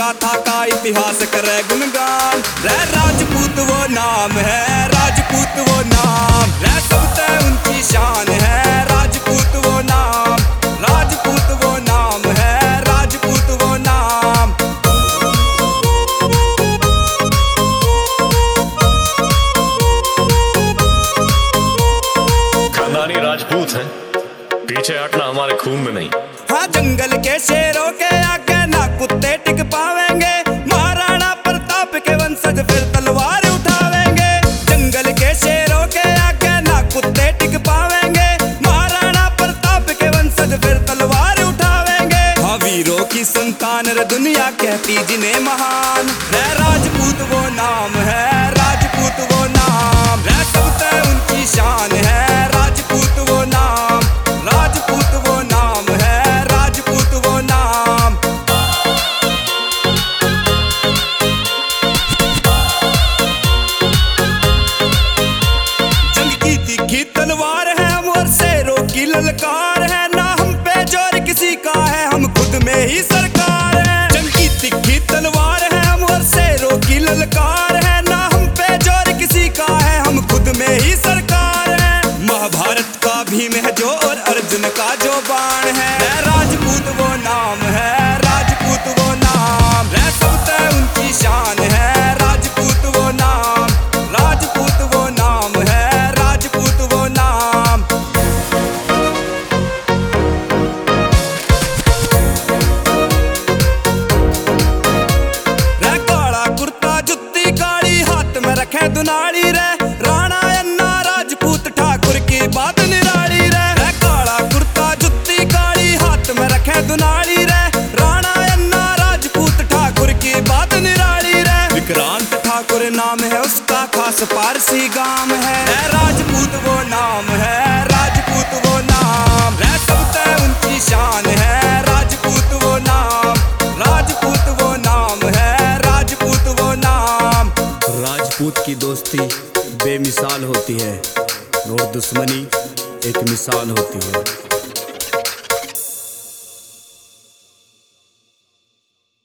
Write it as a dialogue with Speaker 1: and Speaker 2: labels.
Speaker 1: गाथा का इतिहास करे गुणगान। रह राजपूत वो नाम है, राजपूत वो नाम, रह सबसे ऊंची शान है, राजपूत वो नाम, राजपूत वो नाम है, राजपूत वो नाम।
Speaker 2: खानदानी राजपूत हैं, पीछे हटना हमारे खून में नहीं।
Speaker 1: हाँ, जंगल के शेरों के आगे ना कुत्ते टिक पावेंगे, महाराणा प्रताप के वंशज फिर तलवार उठावेंगे। जंगल के शेरों के आगे ना कुत्ते टिक पावेंगे, महाराणा प्रताप के वंशज फिर तलवार उठावेंगे। हाँ, वीरों की संतान रे दुनिया कहती जिन्हें महान, है राजपूत वो नाम है, राजपूत वो नाम, है सबसे ऊंची शान है, राजपूत वो नाम, राजपूत वो नाम है, राजपूत वो नाम। जंग की तीखी तलवार है हम और शेरों की ललकार है, ना हम पे जोर किसी का है, हम खुद में ही सरकार है। जंग की तीखी तलवार है हम और शेरों की ललकार है, ना हम पे जोर किसी का है, हम खुद में ही सरकार है। महाभारत का भीम है जो और अर्जुन का जो बाण है, राजपूत वो नाम है, राजपूत वो नाम, है सबसे ऊंची शान है, राजपूत वो नाम, राजपूत वो नाम है, राजपूत वो नाम। रे काला कुर्ता जुत्ती काली हाथ में रखे दुनाली रे, राणा अन्ना राजपूत ठाकुर की बात निराली रे। काला कुर्ता जुत्ती काली हाथ में रखे दुनाली रे, राणा अन्ना राजपूत ठाकुर की बात निराली रे। विक्रांत ठाकुर नाम है उसका, खास पारसी गांव है, राजपूत वो नाम है, राजपूत वो नाम, है सबसे ऊंची शान है, राजपूत वो नाम, राजपूत वो नाम है, राजपूत वो नाम।
Speaker 3: राजपूत की दोस्ती बेमिसाल होती है और दुश्मनी एक मिसाल होती है।